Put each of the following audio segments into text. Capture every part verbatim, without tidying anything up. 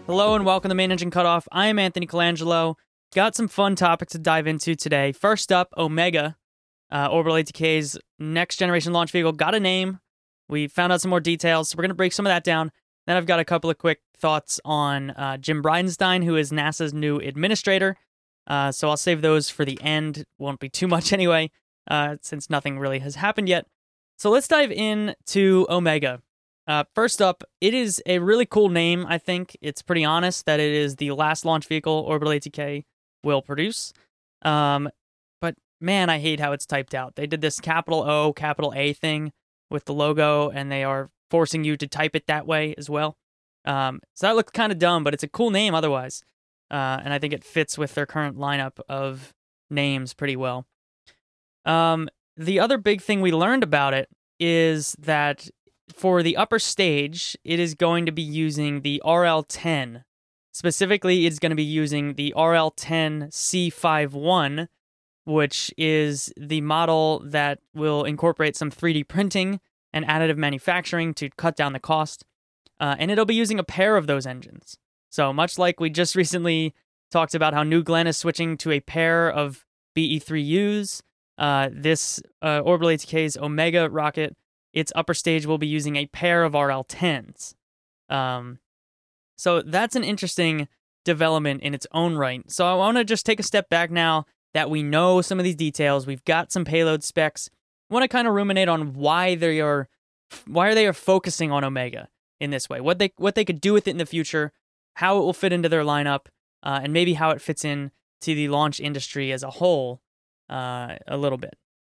Hello and welcome to Main Engine Cutoff. I am Anthony Colangelo. Got some fun topics to dive into today. First up, Omega, uh, Orbital A T K's next generation launch vehicle, got a name. We found out some more details, so we're going to break some of that down. Then I've got a couple of quick thoughts on uh, Jim Bridenstine, who is NASA's new administrator. Uh, so I'll save those for the end. Won't be too much anyway, uh, since nothing really has happened yet. So let's dive into Omega. Uh, first up, it is a really cool name, I think. It's pretty honest that it is the last launch vehicle Orbital A T K will produce. Um, but man, I hate how it's typed out. They did this capital O, capital A thing with the logo, and they are forcing you to type it that way as well. Um, so that looks kind of dumb, but it's a cool name otherwise. Uh, and I think it fits with their current lineup of names pretty well. Um, the other big thing we learned about it is that for the upper stage, it is going to be using the R L ten. Specifically, it's going to be using the R L ten C fifty-one, which is the model that will incorporate some three D printing and additive manufacturing to cut down the cost. Uh, and it'll be using a pair of those engines. So much like we just recently talked about how New Glenn is switching to a pair of B E three Us, uh, this uh, Orbital A T K's Omega rocket, its upper stage will be using a pair of R L tens. Um, so that's an interesting development in its own right. So I want to just take a step back now that we know some of these details. We've got some payload specs. I want to kind of ruminate on why they are, why they are focusing on Omega in this way. What they what they could do with it in the future, how it will fit into their lineup, uh, and maybe how it fits in to the launch industry as a whole uh, a little bit.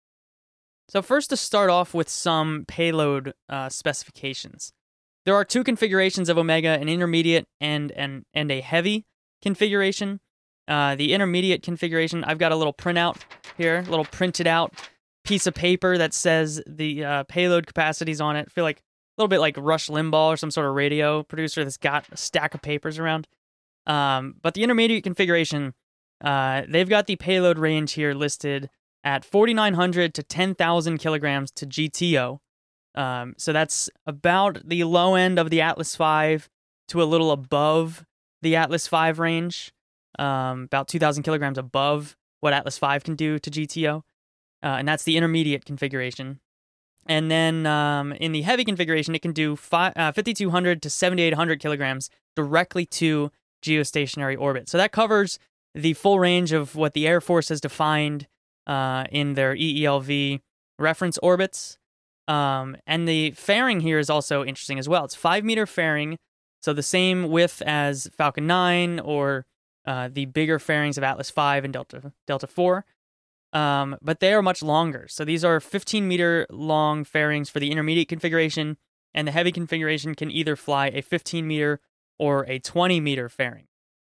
So first, to start off with some payload uh, specifications. There are two configurations of Omega, an intermediate and, and, and a heavy configuration. Uh, the intermediate configuration, I've got a little printout here, a little printed out piece of paper that says the uh, payload capacities on it. I feel like a little bit like Rush Limbaugh or some sort of radio producer that's got a stack of papers around. Um, but the intermediate configuration, uh, they've got the payload range here listed at forty-nine hundred to ten thousand kilograms to G T O. Um, so that's about the low end of the Atlas five to a little above the Atlas five range, um, about two thousand kilograms above what Atlas five can do to G T O. Uh, and that's the intermediate configuration. And then um, in the heavy configuration, it can do fi- uh, fifty-two hundred to seventy-eight hundred kilograms directly to geostationary orbit. So that covers the full range of what the Air Force has defined uh, in their E E L V reference orbits. Um, and the fairing here is also interesting as well. It's five meter fairing, so the same width as Falcon nine or uh, the bigger fairings of Atlas five and Delta Delta four. Um, but they are much longer. So these are fifteen meter long fairings for the intermediate configuration, and the heavy configuration can either fly a fifteen meter or a twenty meter fairing.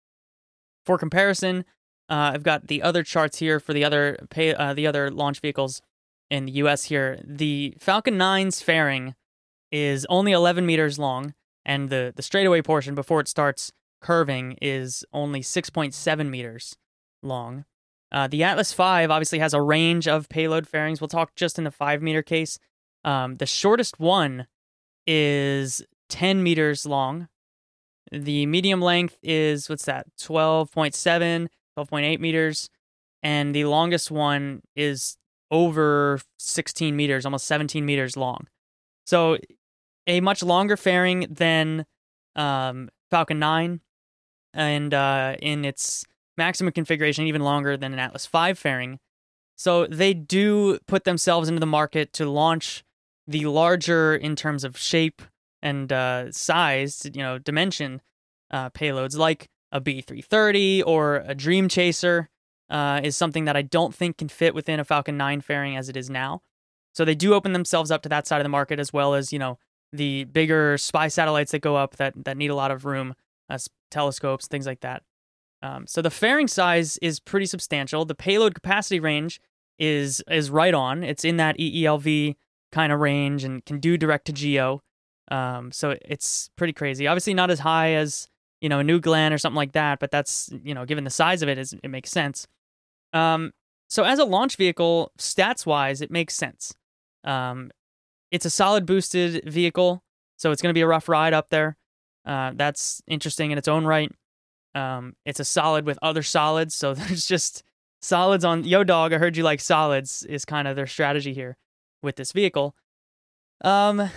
For comparison, uh, I've got the other charts here for the other pay, uh, the other launch vehicles in the U S here. The Falcon nine's fairing is only eleven meters long, and the, the straightaway portion before it starts curving is only six point seven meters long. Uh, the Atlas five obviously has a range of payload fairings. We'll talk just in the five meter case. Um, the shortest one is ten meters long. The medium length is, what's that, twelve point seven, twelve point eight meters. And the longest one is over sixteen meters, almost seventeen meters long. So a much longer fairing than um, Falcon nine, and uh, in its maximum configuration, even longer than an Atlas five fairing. So they do put themselves into the market to launch the larger, in terms of shape and uh, size, you know, dimension uh, payloads, like a B three thirty or a Dream Chaser uh, is something that I don't think can fit within a Falcon nine fairing as it is now. So they do open themselves up to that side of the market, as well as, you know, the bigger spy satellites that go up that, that need a lot of room, uh, telescopes, things like that. Um, so the fairing size is pretty substantial. The payload capacity range is is right on. It's in that E E L V kind of range and can do direct to geo. Um, so it's pretty crazy. Obviously not as high as, you know, a New Glenn or something like that, but that's, you know, given the size of it, is it makes sense. Um, so as a launch vehicle, stats-wise, it makes sense. Um, it's a solid boosted vehicle, so it's going to be a rough ride up there. Uh, that's interesting in its own right. Um, it's a solid with other solids, so there's just solids on. Yo, dog, I heard you like solids is kind of their strategy here with this vehicle. Um,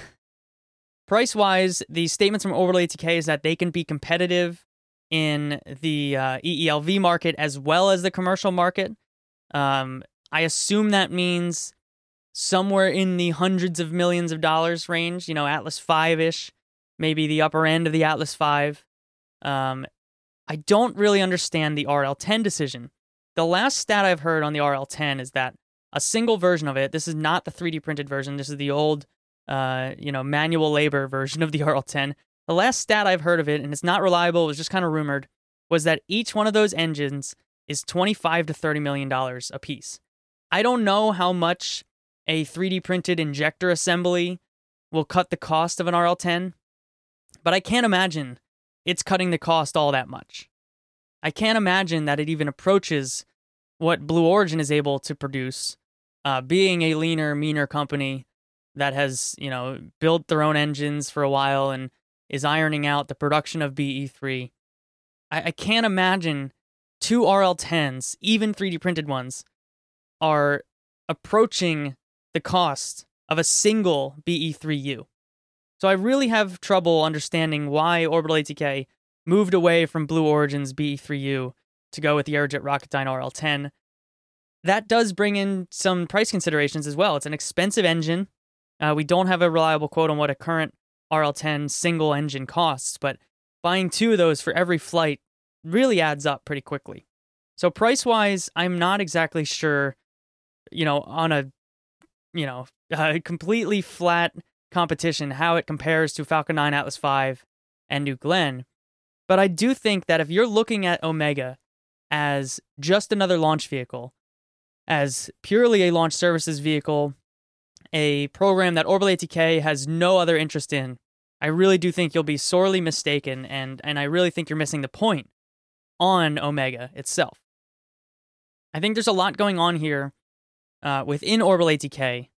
price-wise, the statements from Orbital A T K is that they can be competitive in the uh, E E L V market as well as the commercial market. Um, I assume that means somewhere in the hundreds of millions of dollars range, you know, Atlas five-ish, maybe the upper end of the Atlas five. Um, I don't really understand the R L ten decision. The last stat I've heard on the R L ten is that a single version of it, this is not the three D printed version, this is the old, uh, you know, manual labor version of the R L ten. The last stat I've heard of it, and it's not reliable, it was just kind of rumored, was that each one of those engines is twenty-five to thirty million dollars a piece. I don't know how much a three D printed injector assembly will cut the cost of an R L ten, but I can't imagine it's cutting the cost all that much. I can't imagine that it even approaches what Blue Origin is able to produce, uh, being a leaner, meaner company that has, you know, built their own engines for a while and is ironing out the production of B E three. I, I can't imagine two R L tens, even three D printed ones, are approaching the cost of a single B E three U. So I really have trouble understanding why Orbital A T K moved away from Blue Origin's B E three U to go with the Aerojet Rocketdyne R L ten. That does bring in some price considerations as well. It's an expensive engine. Uh, we don't have a reliable quote on what a current R L ten single engine costs, but buying two of those for every flight really adds up pretty quickly. So price-wise, I'm not exactly sure, you know, on a, you know, a completely flat competition, how it compares to Falcon nine, Atlas five, and New Glenn. But I do think that if you're looking at Omega as just another launch vehicle, as purely a launch services vehicle, a program that Orbital A T K has no other interest in, I really do think you'll be sorely mistaken, and, and I really think you're missing the point on Omega itself. I think there's a lot going on here uh, within Orbital A T K,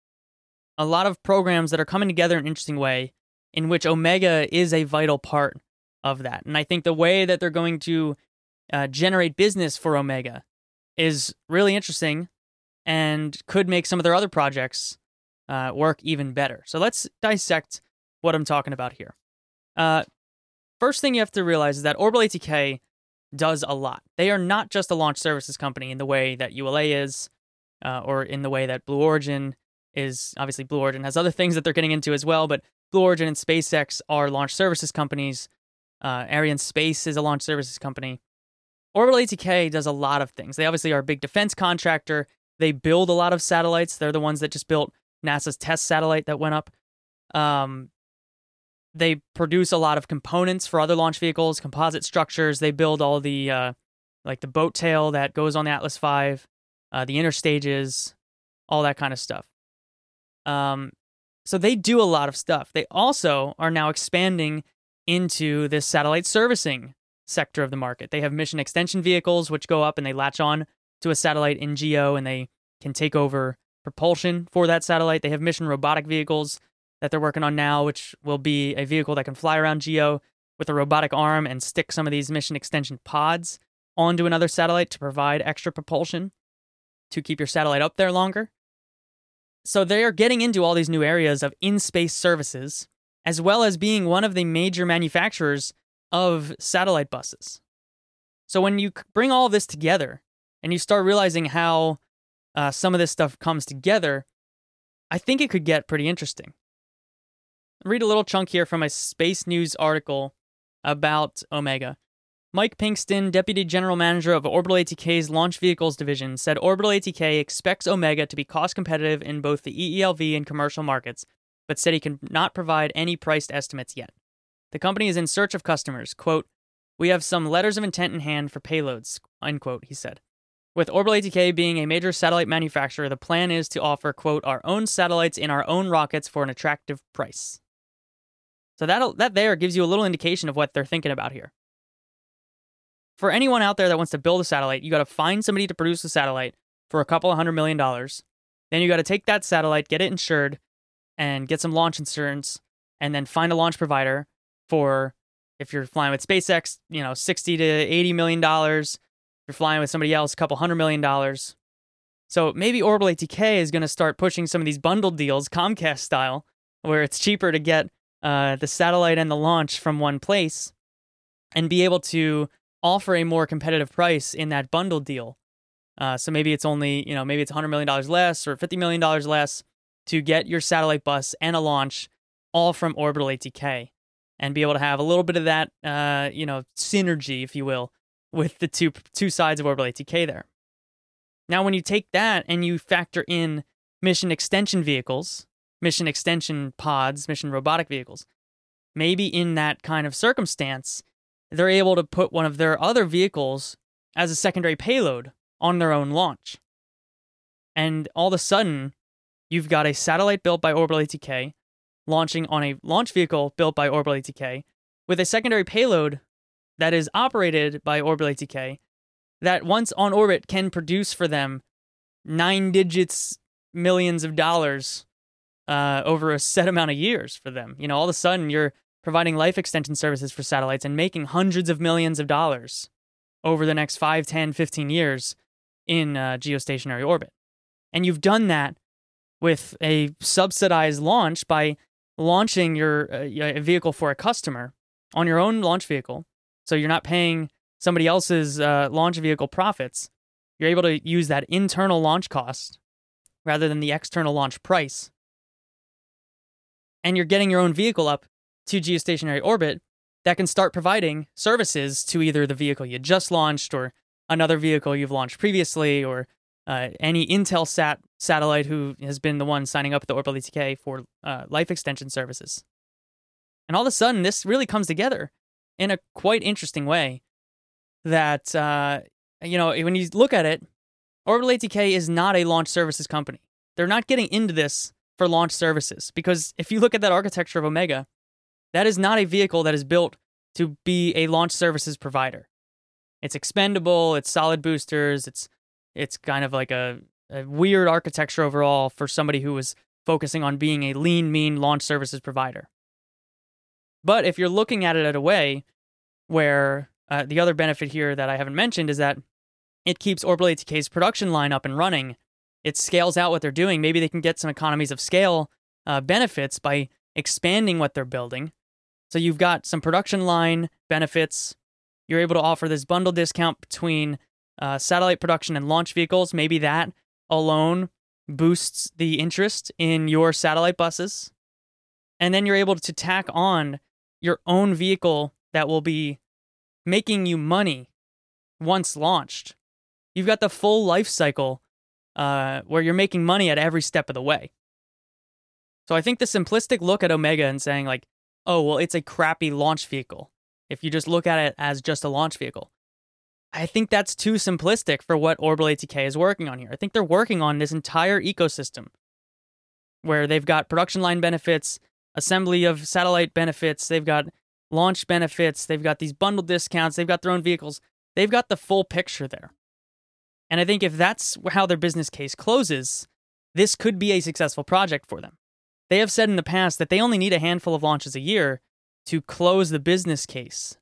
a lot of programs that are coming together in an interesting way, in which Omega is a vital part of that. And I think the way that they're going to uh, generate business for Omega is really interesting and could make some of their other projects uh, work even better. So let's dissect what I'm talking about here. Uh, first thing you have to realize is that Orbital A T K does a lot. They are not just a launch services company in the way that U L A is, uh, or in the way that Blue Origin is. Obviously, Blue Origin has other things that they're getting into as well, but Blue Origin and SpaceX are launch services companies. Uh, Ariane Space is a launch services company. Orbital A T K does a lot of things. They obviously are a big defense contractor. They build a lot of satellites. They're the ones that just built NASA's test satellite that went up. Um, they produce a lot of components for other launch vehicles, composite structures. They build all the, uh, like the boat tail that goes on the Atlas five, uh, the interstages, all that kind of stuff. Um, so they do a lot of stuff. They also are now expanding into this satellite servicing sector of the market. They have mission extension vehicles, which go up and they latch on to a satellite in GEO and they can take over propulsion for that satellite. They have mission robotic vehicles that they're working on now, which will be a vehicle that can fly around GEO with a robotic arm and stick some of these mission extension pods onto another satellite to provide extra propulsion to keep your satellite up there longer. So they are getting into all these new areas of in-space services, as well as being one of the major manufacturers of satellite buses. So when you bring all this together and you start realizing how uh, some of this stuff comes together, I think it could get pretty interesting. I'll read a little chunk here from a Space News article about Omega. Mike Pinkston, Deputy General Manager of Orbital A T K's Launch Vehicles Division, said Orbital A T K expects Omega to be cost competitive in both the E E L V and commercial markets, but said he can not provide any priced estimates yet. The company is in search of customers. Quote, "We have some letters of intent in hand for payloads," unquote, he said. With Orbital A T K being a major satellite manufacturer, the plan is to offer, quote, "our own satellites in our own rockets for an attractive price." So that that there gives you a little indication of what they're thinking about here. For anyone out there that wants to build a satellite, you got to find somebody to produce a satellite for a couple of hundred million dollars. Then you got to take that satellite, get it insured, and get some launch insurance, and then find a launch provider for If you're flying with SpaceX, you know, sixty to eighty million dollars. If you're flying with somebody else, a couple hundred million dollars. So maybe Orbital A T K is going to start pushing some of these bundled deals, Comcast style, where it's cheaper to get uh, the satellite and the launch from one place and be able to offer a more competitive price in that bundled deal. Uh, so maybe it's only, you know, maybe it's one hundred million dollars less or fifty million dollars less to get your satellite bus and a launch all from Orbital A T K and be able to have a little bit of that, uh, you know, synergy, if you will, with the two two sides of Orbital A T K there. Now, when you take that and you factor in mission extension vehicles, mission extension pods, mission robotic vehicles, maybe in that kind of circumstance, they're able to put one of their other vehicles as a secondary payload on their own launch. And all of a sudden, you've got a satellite built by Orbital A T K launching on a launch vehicle built by Orbital A T K with a secondary payload that is operated by Orbital A T K that once on orbit can produce for them nine digits millions of dollars uh, over a set amount of years for them. You know, all of a sudden you're providing life extension services for satellites and making hundreds of millions of dollars over the next five, ten, fifteen years in uh, geostationary orbit. And you've done that with a subsidized launch by launching your uh, a vehicle for a customer on your own launch vehicle. So you're not paying somebody else's uh, launch vehicle profits. You're able to use that internal launch cost rather than the external launch price. And you're getting your own vehicle up to geostationary orbit that can start providing services to either the vehicle you just launched or another vehicle you've launched previously, or uh, any Intelsat satellite who has been the one signing up at the Orbital A T K for uh, life extension services. And all of a sudden, this really comes together in a quite interesting way that, uh, you know, when you look at it, Orbital A T K is not a launch services company. They're not getting into this for launch services, because if you look at that architecture of Omega, that is not a vehicle that is built to be a launch services provider. It's expendable, it's solid boosters, it's it's kind of like a, a weird architecture overall for somebody who was focusing on being a lean, mean launch services provider. But if you're looking at it in a way where uh, the other benefit here that I haven't mentioned is that it keeps Orbital A T K's production line up and running, it scales out what they're doing. Maybe they can get some economies of scale uh, benefits by expanding what they're building. So you've got some production line benefits. You're able to offer this bundle discount between uh, satellite production and launch vehicles. Maybe that alone boosts the interest in your satellite buses. And then you're able to tack on your own vehicle that will be making you money once launched. You've got the full life cycle uh, where you're making money at every step of the way. So I think the simplistic look at Omega and saying like, oh, well, it's a crappy launch vehicle, if you just look at it as just a launch vehicle, I think that's too simplistic for what Orbital A T K is working on here. I think they're working on this entire ecosystem where they've got production line benefits, assembly of satellite benefits, they've got launch benefits, they've got these bundle discounts, they've got their own vehicles. They've got the full picture there. And I think if that's how their business case closes, this could be a successful project for them. They have said in the past that they only need a handful of launches a year to close the business case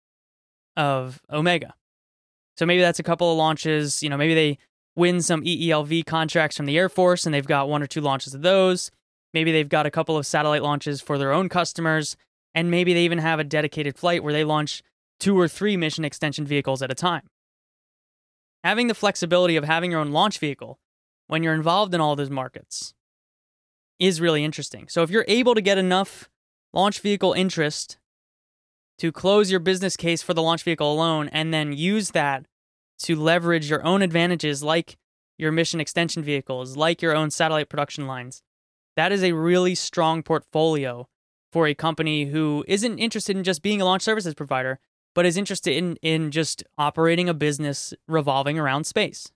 of Omega. So maybe that's a couple of launches. You know, maybe they win some E E L V contracts from the Air Force and they've got one or two launches of those. Maybe they've got a couple of satellite launches for their own customers. And maybe they even have a dedicated flight where they launch two or three mission extension vehicles at a time. Having the flexibility of having your own launch vehicle when you're involved in all those markets is really interesting. So if you're able to get enough launch vehicle interest to close your business case for the launch vehicle alone and then use that to leverage your own advantages like your mission extension vehicles, like your own satellite production lines, that is a really strong portfolio for a company who isn't interested in just being a launch services provider, but is interested in, in just operating a business revolving around space.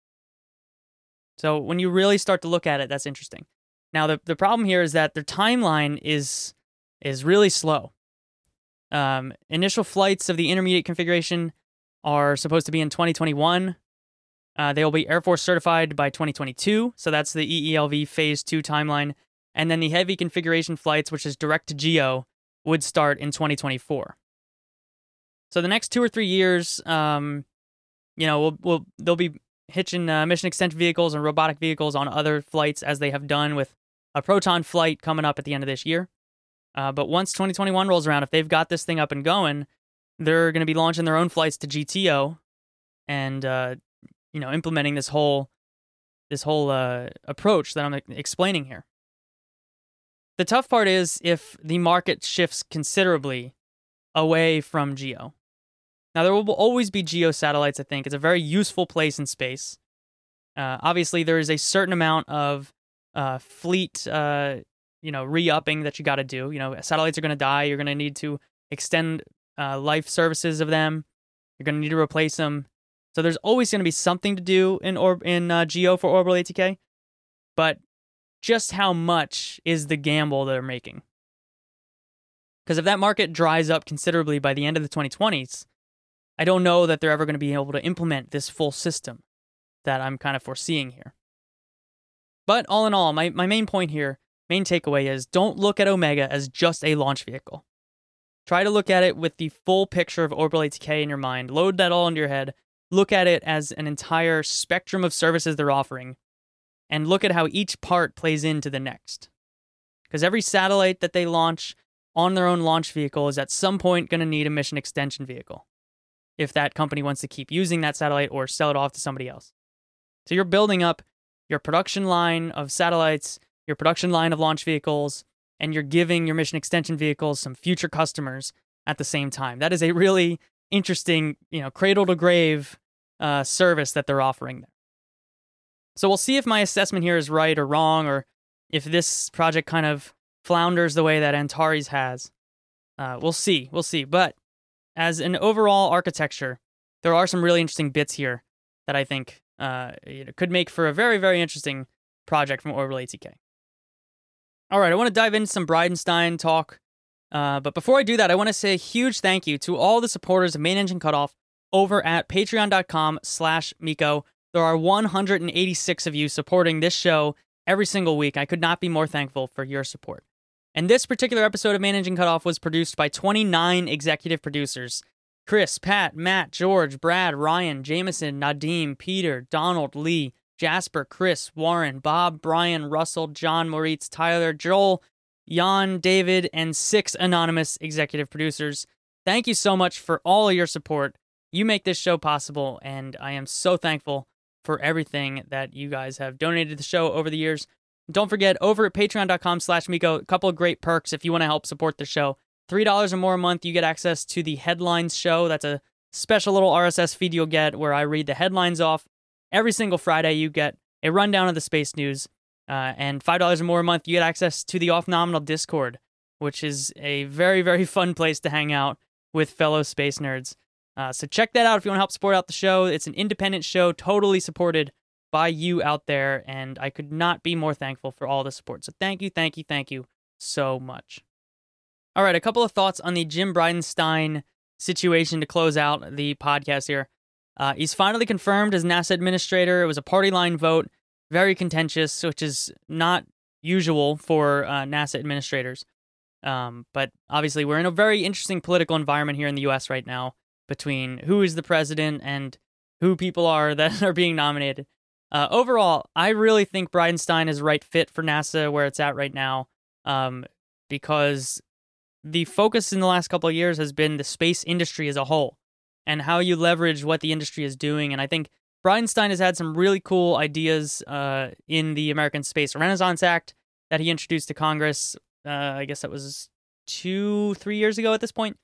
So when you really start to look at it, that's interesting. Now, the, the problem here is that their timeline is is really slow. Um, initial flights of the intermediate configuration are supposed to be in twenty twenty-one. Uh, they will be Air Force certified by twenty twenty-two, so that's the E E L V Phase two timeline. And then the heavy configuration flights, which is direct to geo, would start in twenty twenty-four. So the next two or three years, um, you know, we'll, we'll they'll be hitching uh, mission extension vehicles and robotic vehicles on other flights, as they have done with a Proton flight coming up at the end of this year. Uh, but once twenty twenty-one rolls around, if they've got this thing up and going, they're going to be launching their own flights to G T O and, uh, you know, implementing this whole this whole uh, approach that I'm explaining here. The tough part is if the market shifts considerably away from GEO. Now, there will always be GEO satellites, I think. It's a very useful place in space. Uh, obviously, there is a certain amount of uh, fleet, uh, you know, re-upping that you got to do. You know, satellites are going to die. You're going to need to extend uh, life services of them. You're going to need to replace them. So there's always going to be something to do in or- in uh, GEO for orbital A T K. But just how much is the gamble they're making? Because if that market dries up considerably by the end of the twenty twenties, I don't know that they're ever going to be able to implement this full system that I'm kind of foreseeing here. But all in all, my, my main point here, main takeaway is don't look at Omega as just a launch vehicle. Try to look at it with the full picture of orbital A T K in your mind. Load that all into your head. Look at it as an entire spectrum of services they're offering. And look at how each part plays into the next. Because every satellite that they launch on their own launch vehicle is at some point going to need a mission extension vehicle, if that company wants to keep using that satellite or sell it off to somebody else. So you're building up your production line of satellites, your production line of launch vehicles, and you're giving your mission extension vehicles some future customers at the same time. That is a really interesting, you know, cradle to grave uh, service that they're offering there. So we'll see if my assessment here is right or wrong, or if this project kind of flounders the way that Antares has. Uh, we'll see, we'll see. But as an overall architecture, there are some really interesting bits here that I think uh, you know, could make for a very, very interesting project from Orbital A T K. All right, I want to dive into some Bridenstine talk. Uh, but before I do that, I want to say a huge thank you to all the supporters of Main Engine Cutoff over at patreon.com slash Miko. There are one hundred eighty-six of you supporting this show every single week. I could not be more thankful for your support. And this particular episode of Main Engine Cutoff was produced by twenty-nine executive producers. Chris, Pat, Matt, George, Brad, Ryan, Jameson, Nadim, Peter, Donald, Lee, Jasper, Chris, Warren, Bob, Brian, Russell, John, Moritz, Tyler, Joel, Jan, David, and six anonymous executive producers. Thank you so much for all of your support. You make this show possible, and I am so thankful for everything that you guys have donated to the show over the years. Don't forget, over at patreon.com slash Miko, a couple of great perks if you want to help support the show. three dollars or more a month, you get access to the Headlines show. That's a special little R S S feed you'll get where I read the headlines off. Every single Friday, you get a rundown of the space news. Uh, and five dollars or more a month, you get access to the Off-Nominal Discord, which is a very, very fun place to hang out with fellow space nerds. Uh, so check that out if you want to help support out the show. It's an independent show, totally supported by you out there, and I could not be more thankful for all the support. So thank you, thank you, thank you so much. All right, a couple of thoughts on the Jim Bridenstine situation to close out the podcast here. Uh, he's finally confirmed as NASA administrator. It was a party line vote, very contentious, which is not usual for uh, NASA administrators. Um, but obviously, we're in a very interesting political environment here in the U S right now between who is the president and who people are that are being nominated. Uh, overall, I really think Bridenstine is the right fit for NASA where it's at right now, um, because the focus in the last couple of years has been the space industry as a whole and how you leverage what the industry is doing. And I think Bridenstine has had some really cool ideas uh, in the American Space Renaissance Act that he introduced to Congress. Uh, I guess that was two, three years ago at this point.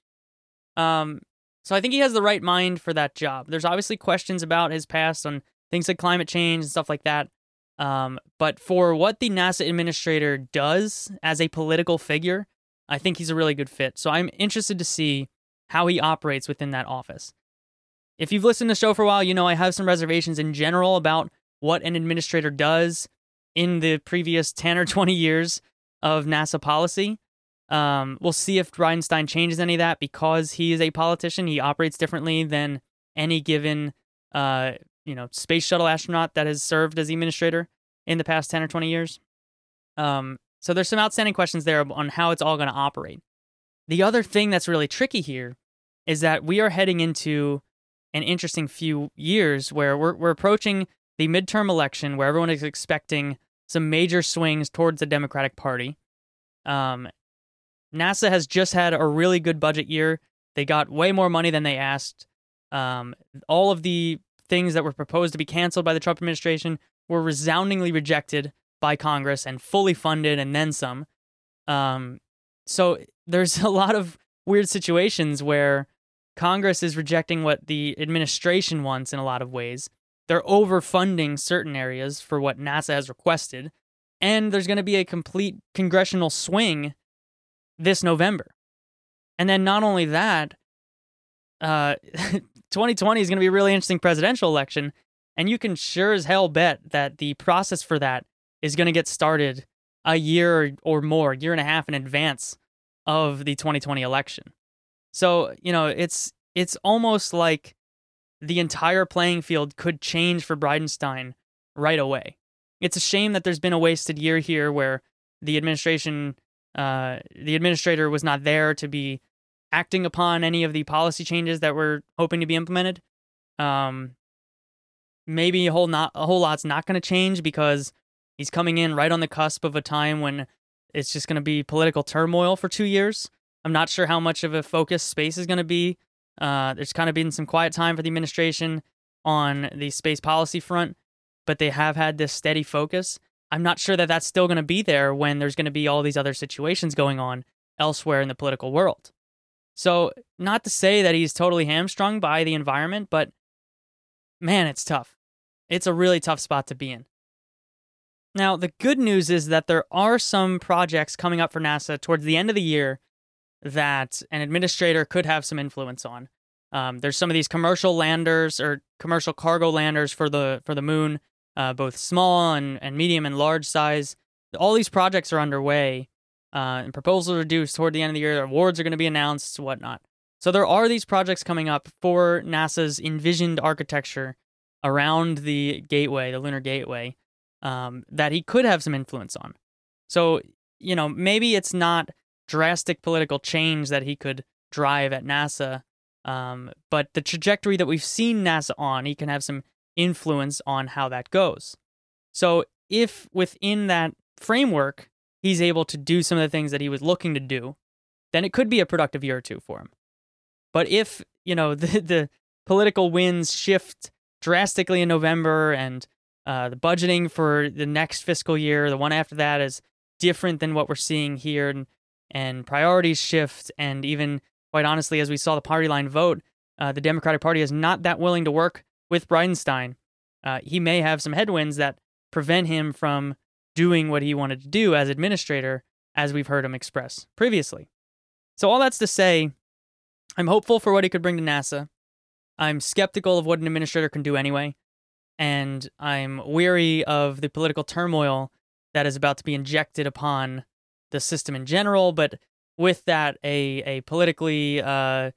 Um, so I think he has the right mind for that job. There's obviously questions about his past on things like climate change and stuff like that. Um, but for what the NASA administrator does as a political figure, I think he's a really good fit. So I'm interested to see how he operates within that office. If you've listened to the show for a while, you know I have some reservations in general about what an administrator does in the previous ten or twenty years of NASA policy. Um, we'll see if Bridenstine changes any of that because he is a politician. He operates differently than any given uh, you know, space shuttle astronaut that has served as the administrator in the past ten or twenty years. Um, so there's some outstanding questions there on how it's all going to operate. The other thing that's really tricky here is that we are heading into an interesting few years where we're we're approaching the midterm election, where everyone is expecting some major swings towards the Democratic Party. Um, NASA has just had a really good budget year. They got way more money than they asked. Um, all of the things that were proposed to be canceled by the Trump administration were resoundingly rejected by Congress and fully funded and then some. Um, so there's a lot of weird situations where Congress is rejecting what the administration wants in a lot of ways. They're overfunding certain areas for what NASA has requested. And there's going to be a complete congressional swing this November. And then not only that, uh, twenty twenty is going to be a really interesting presidential election. And you can sure as hell bet that the process for that is going to get started a year or more, year and a half in advance of the twenty twenty election. So, you know, it's it's almost like the entire playing field could change for Bridenstine right away. It's a shame that there's been a wasted year here where the administration, uh, the administrator was not there to be acting upon any of the policy changes that were hoping to be implemented. Um, maybe a whole not a whole lot's not going to change because he's coming in right on the cusp of a time when it's just going to be political turmoil for two years. I'm not sure how much of a focus space is going to be. Uh, there's kind of been some quiet time for the administration on the space policy front, but they have had this steady focus. I'm not sure that that's still going to be there when there's going to be all these other situations going on elsewhere in the political world. So, not to say that he's totally hamstrung by the environment, but man, it's tough. It's a really tough spot to be in. Now, the good news is that there are some projects coming up for NASA towards the end of the year that an administrator could have some influence on. Um, there's some of these commercial landers or commercial cargo landers for the for the moon, uh, both small and, and medium and large size. All these projects are underway, uh, and proposals are due toward the end of the year. Awards are going to be announced, whatnot. So there are these projects coming up for NASA's envisioned architecture around the gateway, the Lunar Gateway, um, that he could have some influence on. So, you know, maybe it's not drastic political change that he could drive at NASA, um, but the trajectory that we've seen NASA on, he can have some influence on how that goes. So if within that framework, he's able to do some of the things that he was looking to do, then it could be a productive year or two for him. But if, you know, the, the political winds shift drastically in November and uh, the budgeting for the next fiscal year, the one after that, is different than what we're seeing here, and and priorities shift, and even, quite honestly, as we saw the party line vote, uh, the Democratic Party is not that willing to work with Bridenstine. Uh, he may have some headwinds that prevent him from doing what he wanted to do as administrator, as we've heard him express previously. So all that's to say, I'm hopeful for what he could bring to NASA. I'm skeptical of what an administrator can do anyway, and I'm weary of the political turmoil that is about to be injected upon the system in general, but with that, a a politically uh,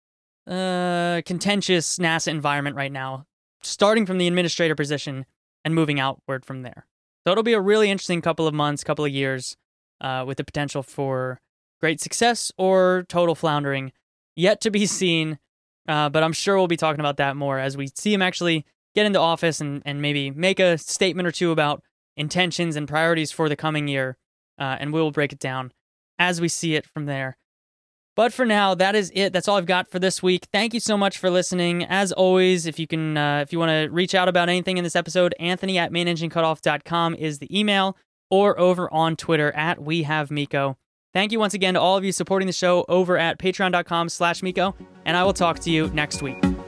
uh, contentious NASA environment right now, starting from the administrator position and moving outward from there. So it'll be a really interesting couple of months, couple of years, uh, with the potential for great success or total floundering, yet to be seen, uh, but I'm sure we'll be talking about that more as we see him actually get into office and, and maybe make a statement or two about intentions and priorities for the coming year. Uh, and we will break it down as we see it from there. But for now, that is it. That's all I've got for this week. Thank you so much for listening. As always, if you can, uh, if you want to reach out about anything in this episode, Anthony at main engine cutoff dot com is the email, or over on Twitter at We Have Miko. Thank you once again to all of you supporting the show over at patreon dot com slash Miko, and I will talk to you next week.